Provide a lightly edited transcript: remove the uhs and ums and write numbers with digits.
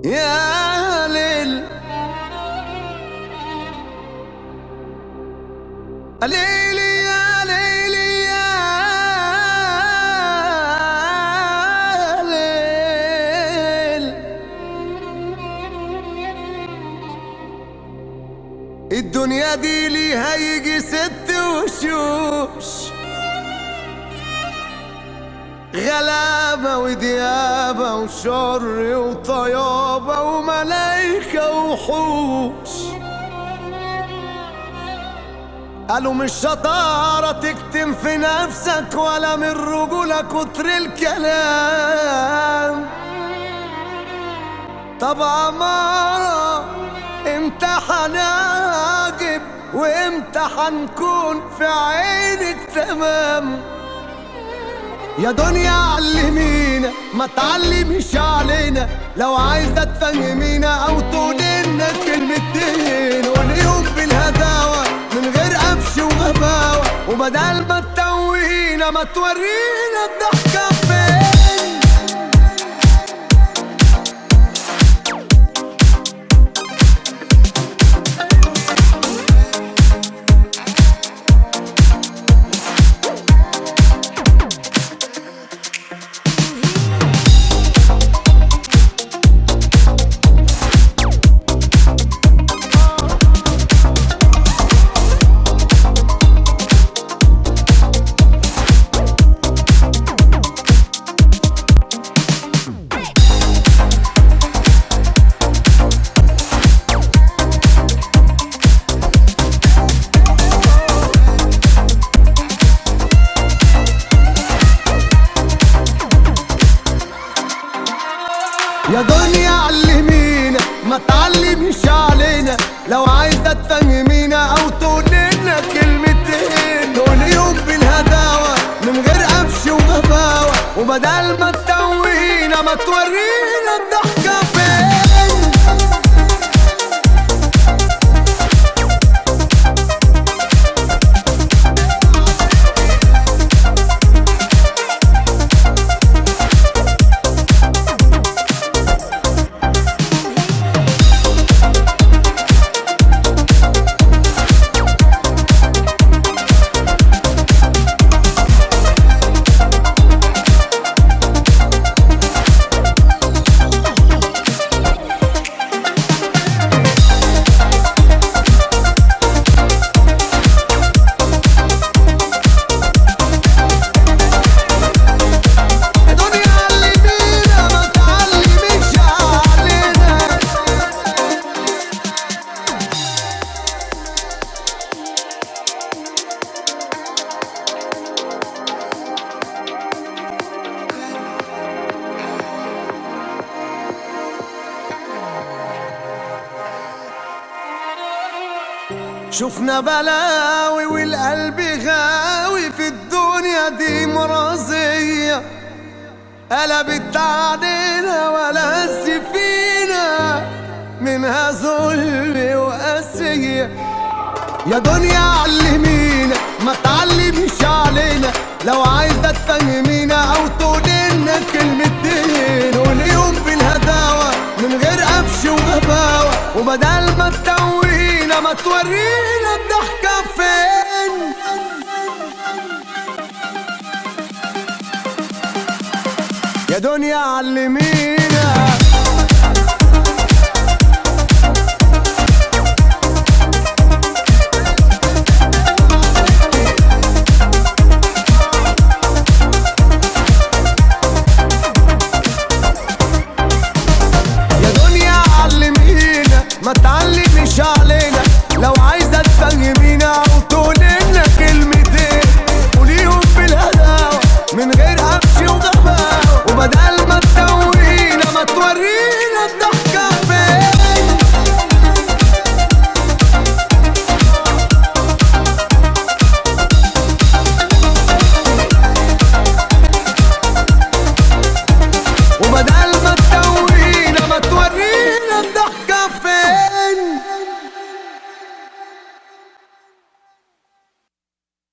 يا ليل ليلي يا ليلي يا ليل. الدنيا دي ليها يجي 6 وشوش، غلابة وديابة وشر وطيابة وملايكة وحوش. قالوا مش شطارة تكتم في نفسك ولا من رجولة كتر الكلام. طب عمارة امتى حنعجب وامتى حنكون في عينك تمام؟ يا دنيا علمينا ما تعلميش علينا، لو عايزة تفهمينا او تقولينا كلمتين واليوم بالهداوة من غير قفش وغباوة، وبدل ما تتوهينا ما تورينا الضحكة فين. يا دنيا علمينا ما تعلميش علينا، لو عايزة تفهمينا او تقولينا كلمتين واليوم بالهداوة من غير قفش وغباوة، وبدل ما تتوهينا ما تورينا الضحكة فين. شفنا بلاوي والقلب غاوي في الدنيا دي مرضية، قلبت علينا ولا فينا منها ظلم وقاسية. يا دنيا علمينا ما تعلميش علينا، لو عايزة تفهمينا او تقولينا كلمتين واليوم بالهداوة من غير قفش وغباوة، وبدل ما تتوهينا ما تورينا الضحكة فين. يا دنيا علمينا